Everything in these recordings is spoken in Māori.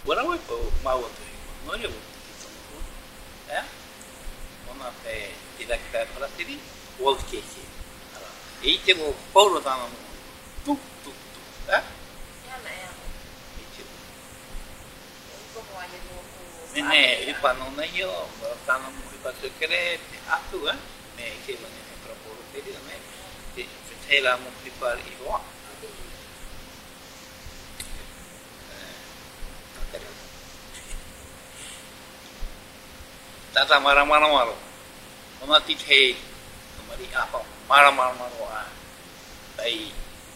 What I po mau to. No yo. Eh? Ona te directa para ti. World case. E te mo Paulo ta no. Tu. Eh? Ne ipa no na yo, ta no ipa se kere atu me ke lo ne proporo te ne te la mo ipa I wa ta mara ona ti te mari apa mara a dai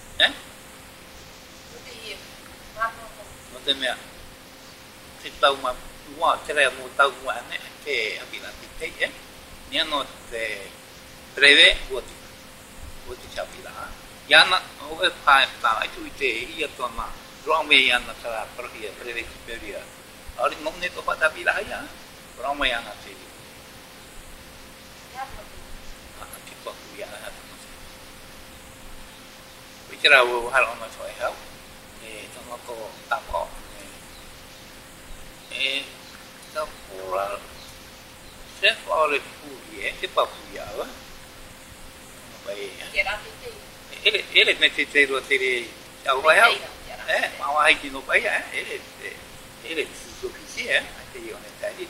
no te me te tau ma wa crea mo tau wa ne ke abila ti te ni no te preve woti chapila yana o e pa ta tu te ia to ma ro me yana tra pro ia preve superior ori mo ne to pa ta bila ya ro me yana te ti po ya Bicara hal ona so e ha to no to ta ko da pura se fare furie e pa furia vai ele mette te lo tere au vai ma vai che no vai ele su che anche io ne tadi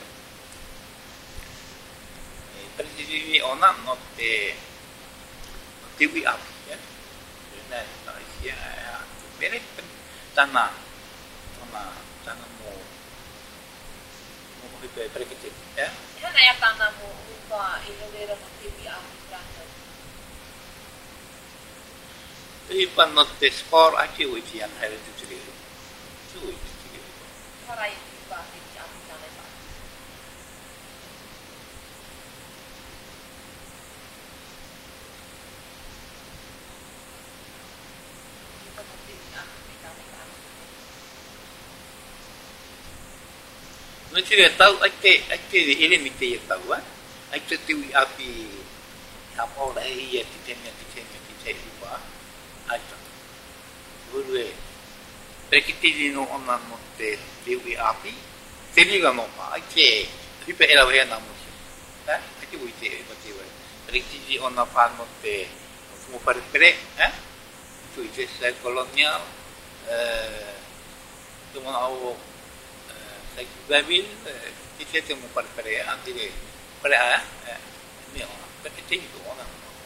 per di ona no te wi up ne sia bene tanna perché non è tanto un po' il vero motivo a e quando te sport anche voi ti hanno hereditary tu farai di parte di abitare non ci tahu ake ele mite tahu ake tiwi api kapo lai ya tite ba aja urue perché ti no onna notte tiwi api tiwi ga no pa ake ripe era ve na mo ake uite ba tiwi perché ti onna pa notte mo pare tu ite sei colonial domo au sai Babil ti siete un po' per dire per mio perché ti dico ona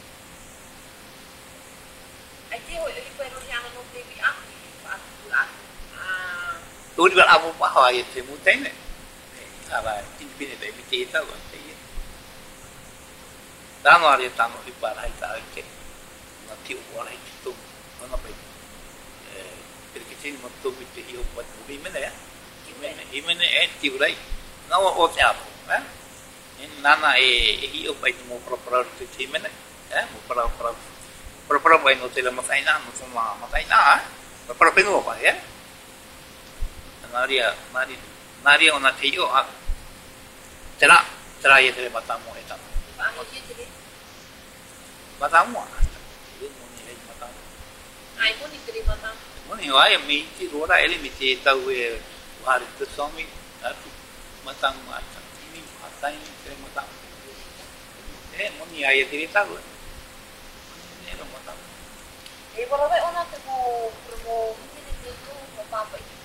ai te ho quello che hanno non devi a tu di abu ba ha ye te mu te ne ava ti bine te ti ta wa te ye da no ari ta no i para ta che na ti u ora ti tu no pe perché ti mo tu mi te io po mi me ne imene tiurai no o tiapo in nana io pai mo proprio ti imene mo proprio vai no te la mataina no toma mataina proprio no pa naria ona te io tera ye te matamo eta matamo io matamo ai moni te matamo moni vai mi ti ora ele mi ti ta we hari tu suami aku matang ini atai kere matang moni ayat ini tahu ini orang matang kalau ada orang tu promo ini itu apa itu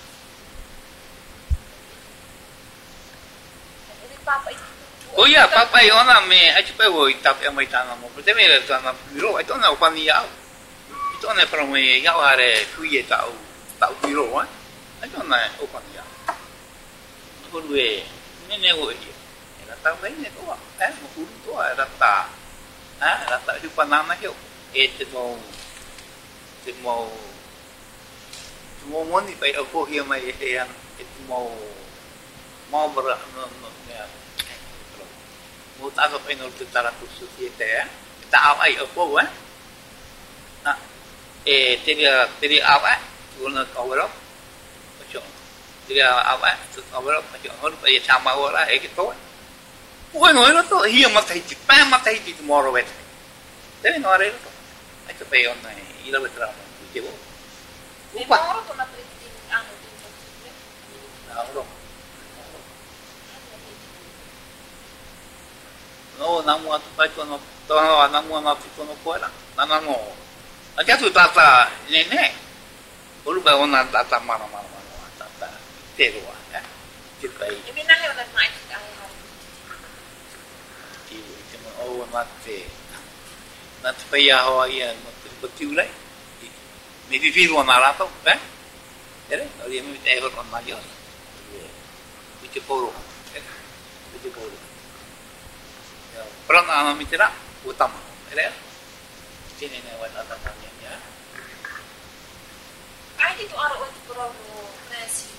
ini apa itu oh ya papa ona me aci pe wo itap mai tana mo te me le tana biro itu na upani ya itu na promo ya are kuye tau biro Ayo na open ya. Urue nene wo ya. Rata bene to mo kuru to rata. Rata di panana yo. Te mo moni pai ako hiya mai yan mo bra no ya. Mo ta ko penol te tara tu societe ta ai ako teri apa? Guna cover up. Dia apa over macam orang dia sama orang gitu. Bukan orang tu ia matai di tomorrow wet. Tapi orang itu, aku pay on ni, ila betul apa? Gitu. Lupa orang tu nak pergi anu namu atu pai tono tono namu atu tono koela nanamo aja tu tata nene ulu ba ona tata mana tata terua ya tipai Emi nahe ona mai kita hari. tiu temo o mate nat pai a ho ia no tiu lai me vivi ona rato ere ali me te ho on mayo Bici polo bici polo Perang alam mitira utama, ada? Sini ni awak datang namanya. Ai itu aro untuk perang nasi.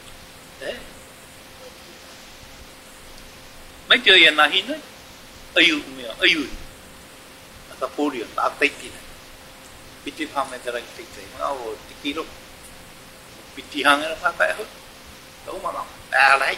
Macam yang nahi ni, ayu, atau poli, tak taiki. Biti paham antara kita, mana tikilo, biti hang apa apa itu, tahu mana? Alai.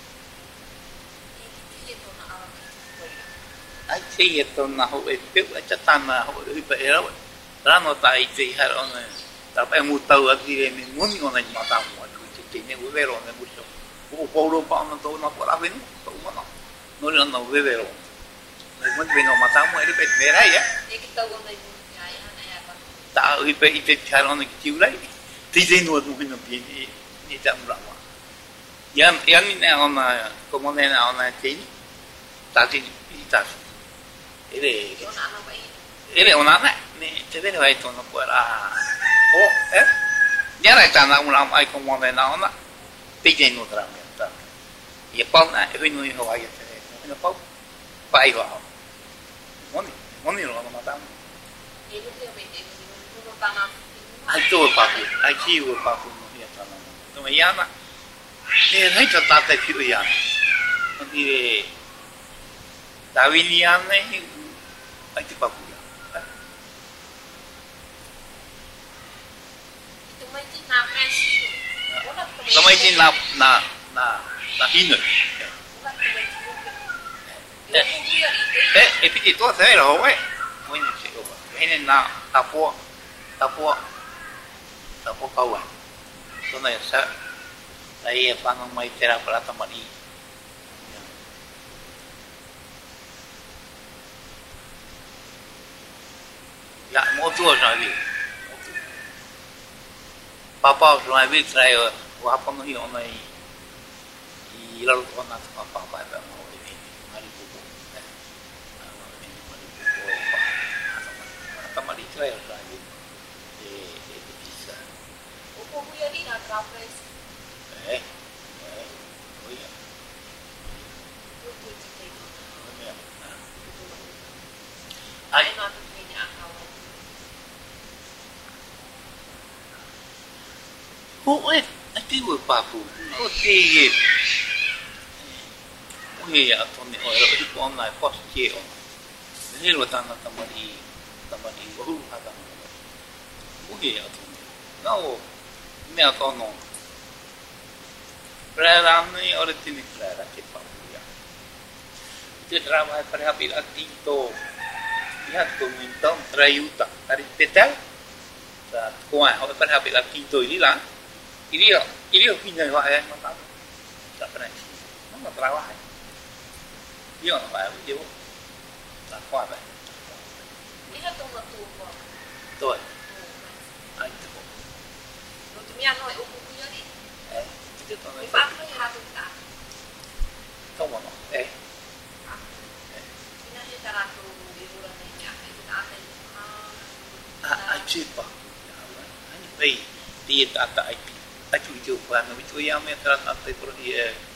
Ai chơi to na ho e pe cha tan na ho e pe era ra no tai chơi har on ta pe mu tau aki e mi mun on ai mata mo tu chi ne u vero ne mu so u po ro pa no to na por a ven to mo no no vero ne mo ve no mata mo e pe mera ya E kita gona i ya ya pa. ta u pe i pe char on ki tiu lai ti je no mo no pi ni ta mu ra ma yan ni ne on como ne na on chi ta ti ta Ele una ne te vede vai tono quella ya ra na una ai como de na ona pide no tramenta e pau na e no ho ai te no pau pai va moni no mata E lu te me no tama. ai to papu ai chi o papu no ya tana no me llama e hai ta te più ya non dire Daviliane ai ti papu Sampai ini na hino. Piti tu saya lah, weh. Mungkin siapa. Ini na tapo kawan. Tu na saya pangang mai tera pelata mani. Ya, mau tu lagi. Papa sudah habis saya apa nih orang ini lalu orang nak apa mau ini mari buku apa mari saya lagi bisa Upo ya di na trapez. oh ya Ai na tu ni akau. Ati wo papu. O tie. O ya atone o ro di ko na post ke o. Ni lo tan tamari wo hata. O ya atone. Na o me atono. Prara ni o tini prara ke papu ya. Itu drama para habil atito. Lihat komentar trayuta. Dari petal. Sa ko o para habil atito ini lah. Ini pindah wa ya mata. Tak pernah. Mana terawah. Dia nak bayar dia. Tak kuat bah. Ini tu matu ko. Betul. Ai tu. Tu mi ano upo ya di. Itu tu. Ni pa ko ya tu ta. Tahu mana? Ina ni tarato di bulan ni ya. Itu tak ada. Acipa. Ani bai. Dia tak ada IP. Acu coba, nabi tu yang metrat atau pergi.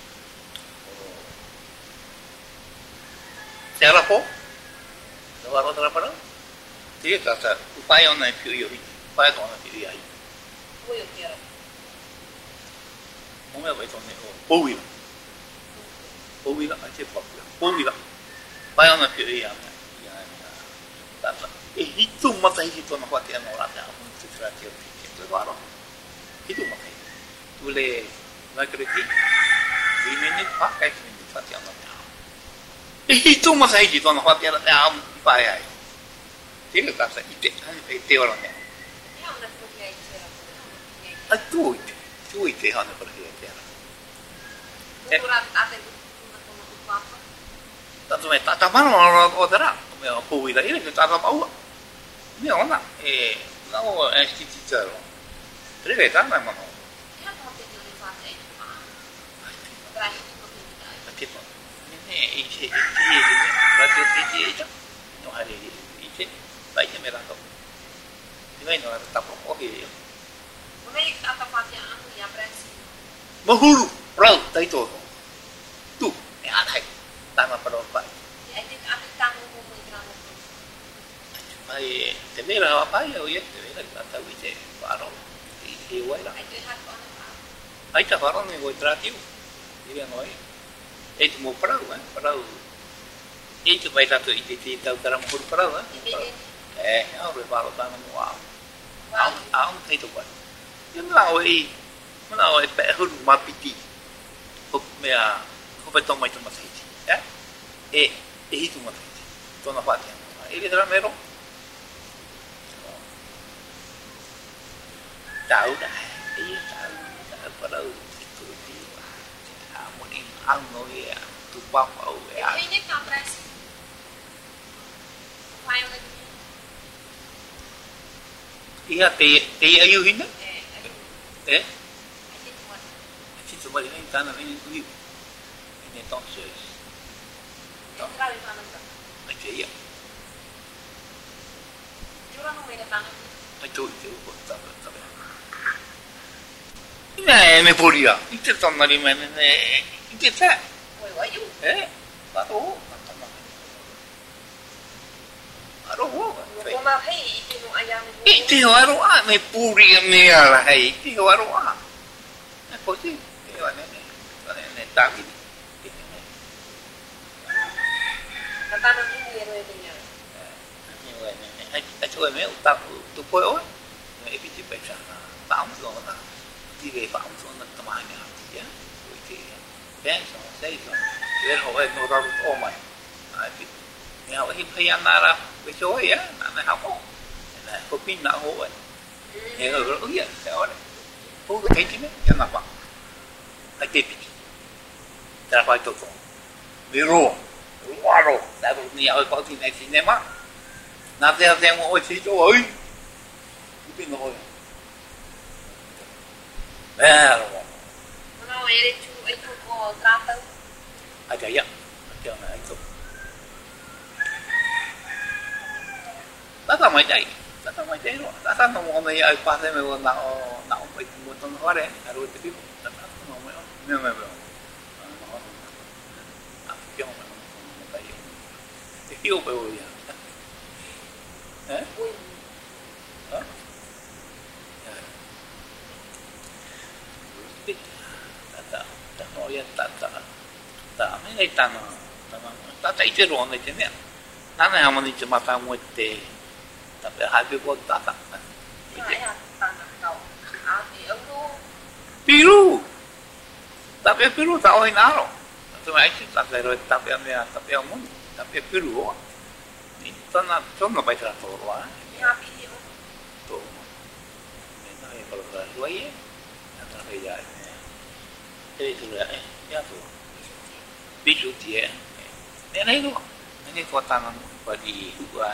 Siapa po? Lawar orang apa? Dia kata upaya orang piu yo, upaya orang piu yo. Ko yo kira. Mungkin apa itu ni? Powi lah, acipa. Powi lah. Upaya orang piu yo. Kata, itu mata itu nak buat yang orang yang sesuatu itu baru. Itu mata. Boleh nak kerja 3 minit pakai minit Fatihah namanya. Itu masa itu orang Fatihah namanya payah. Dia kata itu orangnya. Ni orang tu dia itu. Itu orang pergi itu. Kurang ada tu apa? tanto me tata mano o darà come ho poi da dire che tata paura mi ona no sti titolo preve tanta mano Ihan tuotiin tuli fate. Trai tuotiin dai. tipo ice radio tg no hari ice baiknya merah tuh ini no tetap oke Mulai apa fate anu ya presi. mahuru rau tai to tu ada tama perobat Ya itu apa tamu mau kamu. ai te vera apa ya te vera kata wice paro i wai la Itu hat on apa. ai ta paro ne go tratiu dia noi itu mau perau itu baik satu itu tahu cara mau perau aku baru tahu mau aku itu buat yang melalui pehun mapiti mea betul macam macam itu ya itu macam itu tu nampak ini dalam mero tahu dah tahu perau itu dia mungkin anu ya tu bapa ya Ini kan presi. File lagi. iya ayu ini Itu buat. itu cuma ini tanah ini tu ini entonces Entra di mana tuh? aja ya Curang mau ada tangan. itu tapi ini me puria itu tanah di mana itu tak Woi, wayu. baru Kung hei itu no ayam. itu baru me puria me ala hai itu baru apa sih ini tak ini Tanam ini ya roynya. Chỗ mấy ta tụ coi ối mấy bị chụp bệnh bão rồi ta đi về bão rồi nó tầm hai ngày chứ thì bé xong xây xong để hỏi nó ra ô mày bị nghèo cái khi ăn ra cái chỗ ấy á nó học không là có pin não hố vậy nghe rồi nó ứng vậy sao đấy hố cái gì đấy cho nó bằng cái gì ta phải tụ Viro, Waro, đã được nhiều có thì này thì nem á. Nạp theo ngồi thì chỗ ơi. Cái bên ngồi. Rồi. Nó ấy chú ấy chú có ra tao. À chạy ạ. Chờ này anh chụp. Tất cả mấy chạy. Tất cả mấy chạy rồi. Tất cả mọi người ở qua đây mà nào phải một tuần hóa đấy. Rồi thì biết. Tất cả mọi người. Nhưng mà yêu bởi vì đó ta nói ta mấy ngày ta chạy chưa rồi này chứ nè nó này mà đi cho mà ta mua tê ta phải hai cái con ta Peru ta phải Peru tao hay nào rồi mà anh ta phải rồi ta phải muốn tapi Peru ni tanah baik lah tu lah. Ya video. Tu. Ini kalau dah dua ye, antara kerja. Jadi tu lah, ya tu. Bisu dia. Ni tu. Ini tu tanah bagi dua.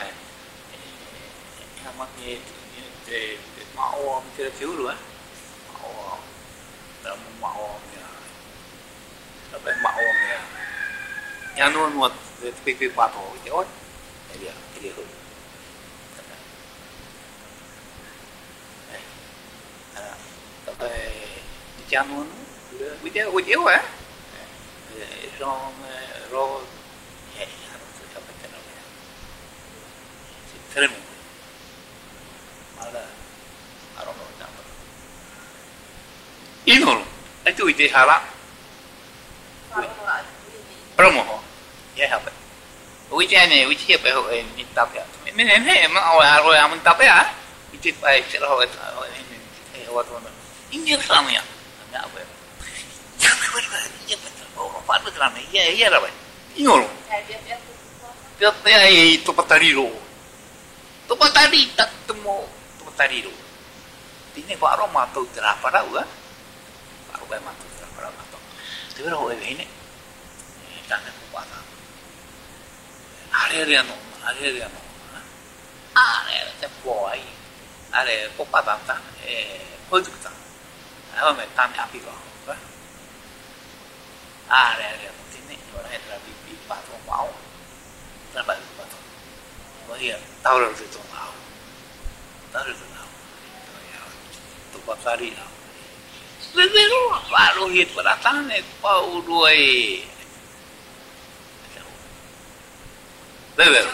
Sama ni mau kita cium dulu ah. Mau, dah mau ni. Tapi mau ni. Yang nuan pipi pato itu oh dia hul tapi jangan video ah ro harus dapat channel keren malah I don't know nama ini itu ide halak promo ya apa ujian ni ujian apa ni tak ya mana emang awal yang tak ya ujian apa cerah ini awal tu ini sama ya apa ya jangan berbuat ini betul oh apa betul ramai ya apa ini loh dia itu patari tak temu tu patari lo ini baru matu terapa dah baru matu terapa dah tu baru ini jangan buat Areriano. Te puoi. Popatanta producta. Me tame apigo. Tiene ora entra di patron wow. Trabalho do patron. Morria, tauro de tonal. Tu passaria. Levero, falo hit para tane, pau due. Levero.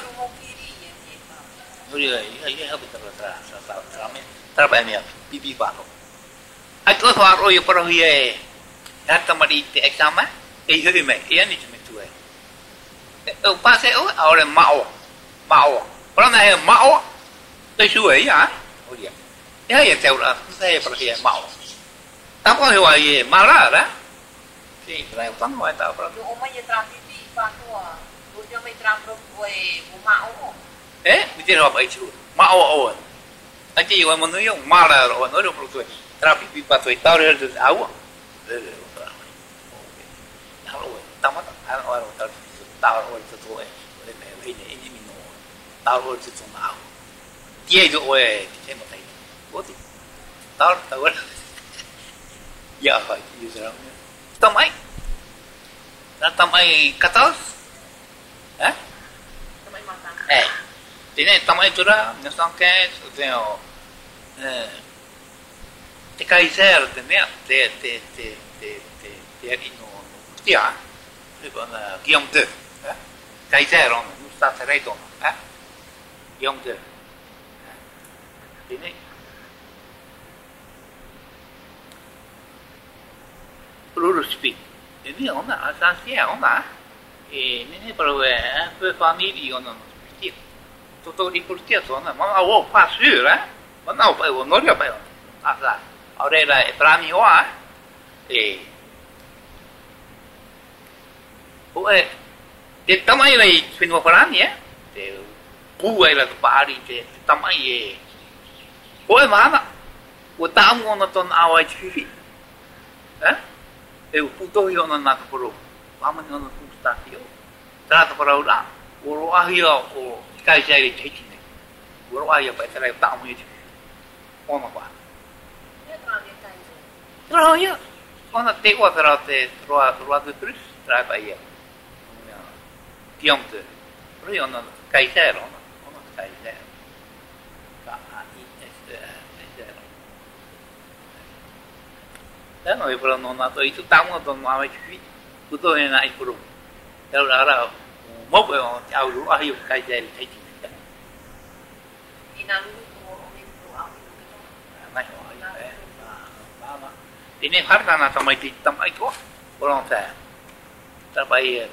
Io abito trabalho pipi papo. Aku faro yo para hiye. Data marite examen. Hiyo me, yani tumetue. Pase ahora mao. Para na mao. Tôi suy à? Ôi dạ. Thế là theo là thế phải là mạo. Tao có hiểu gì mà đó. Thì lại vắng ngoài tao phải. Yung umay yung traffic pa to ah. Doon yung may traffic way bumao. Đi chơi họp ấy chứ. Mạo ổn. Anh chị gọi một người dùng mà là rồi nói được rồi. Traffic bị bắt rồi tao ra được áo. Tao mất anh nói rồi tao rồi tôi để mẹ lấy để ini mình nói. Tao rồi tôi dùng áo. Dia itu saya mau tanya. Oh, tahu. Ya, user. Tamai katos? Tamay matang. Ini tamai itu dah, nasang ke, so, te kaiser, te ino, dia, lebih giam tu, kaiser on, nusa serai tu, giam tu. Ini perlu speak. Ini ona asasnya ona. Ini perlu family ona speak. Toto di kurtia ona. Mana awak pasir Mana awak awak nolak apa? Asa. Orang lain berani awak. Dia tamai lagi pinjam berani buai lah tu pari dia tamai Ôi mà nó, của tao ngon nó toàn áo ai chứ, phụ tôi hiểu nó nát pro, mà mình nó cũng start hiểu, ra tao pro đã, của ai hiểu của cái gì thấy chứ này, của ai hiểu phải cái tao mới chứ, ôn mà quá, rồi nhá, ôn là tê qua rồi từ từ ra bây giờ, tiêm từ, rồi ôn là cái gì rồi, ôn là cái gì Đó nói про nó tôi itu tamu tôi mau cuci, itu yang naik burung. Kalau ada mau jauh dulu ayo kai jadi thấy gì Inalu ko itu ang Naik ini harta na sampai di tempat itu orang saya. Sampai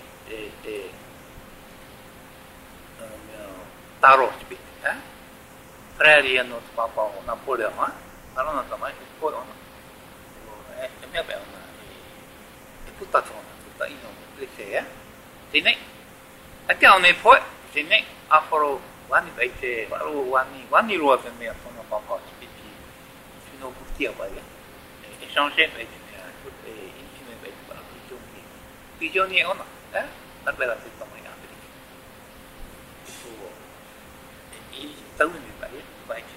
taruh cuci, Frelian itu papa Napoleon, kalau na sampai itu Em bé puta ino ya. Sini, aku ni pun sini afro wani baite, baru wani luar tu ni apa nama apa seperti sino bukti apa ya. Exchange baite ni, ini baite baru pigeon ni ona, berbeda tu sama yang ada. Itu ini tahu ni baite.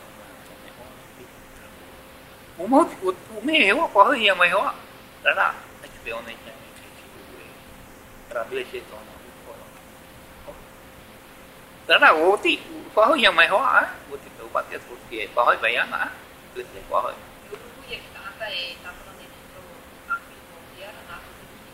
Umi hewa kau yang mai hewa, rara, aku betul ni yang rara bila saya tahu nak. Rara, oti, kau yang mai hewa, oti tu pasti tu dia, kau bayar nak, tu dia kau. Dulu yang kita ada tampon itu aku dia nak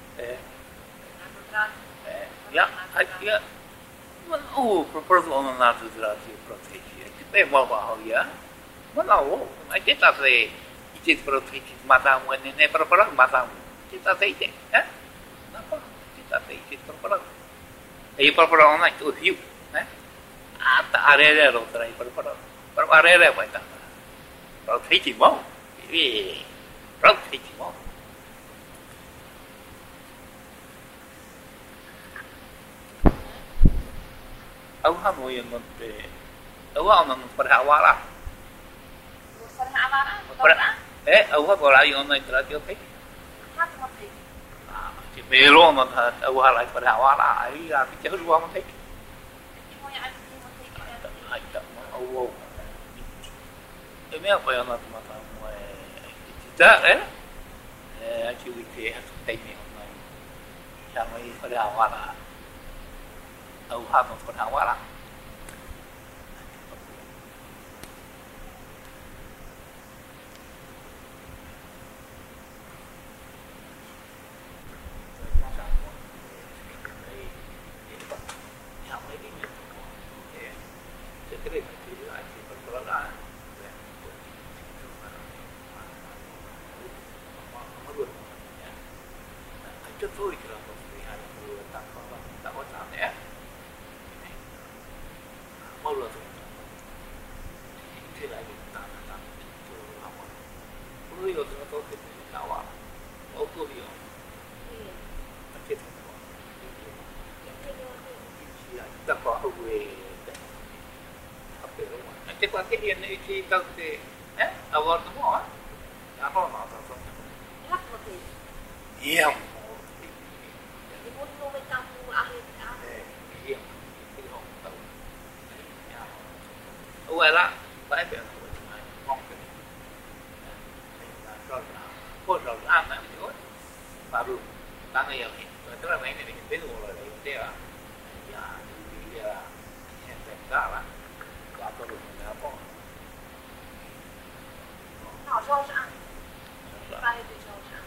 ya, ya, perlu orang nak tu terasi proteksi. Kita mau bahawa ya, mana kita saya Kita proteksi matamu ini perperang matamu. Kita saja, Kenapa? Kita saja perperang. Perperang orang itu hiu, Ada area orang terai perperang. Area apa itu? Proteksi mau, proteksi mau. Aku mau yang nanti, aku mau perhawala. Aku kalau yang online terus okay. Thì mê luôn mà thật, aku halai pada awal, ai là cái chữ ruang thế. ある程度成功やって入ったおおe mea pai ona te mata mo te ta a ki wi te ha te me ona ya mai fa da wa la au ha no fa da wa la Cho tôi thì là một người hay là người ta có làm đấy mau là thôi thế lại mình ta học tôi rồi tôi có thể đào à ô tô đi à chết rồi ta có học về học về đúng không thế qua cái điện này thì đâu thì ở vào đúng không đã có nó rồi lắp một thì nhiều muốn nuôi trong ăn Uwe là phải biết ngon cái rồi có rồi ăn là nhiều baru tăng nhiều tức là mấy này mình biết rồi đấy thế à ya thì hiện tại cả là có tôi được là có nhỏ rau ăn ba cái rau ăn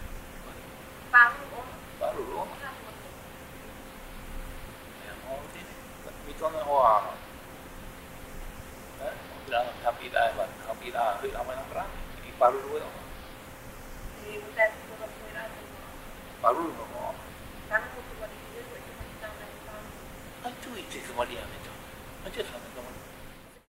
ba luôn vì con nó hoa bilang kapita ba kapita huy ama ng pra iparu lo paru mo ay tu iti kumali ame to ay just ano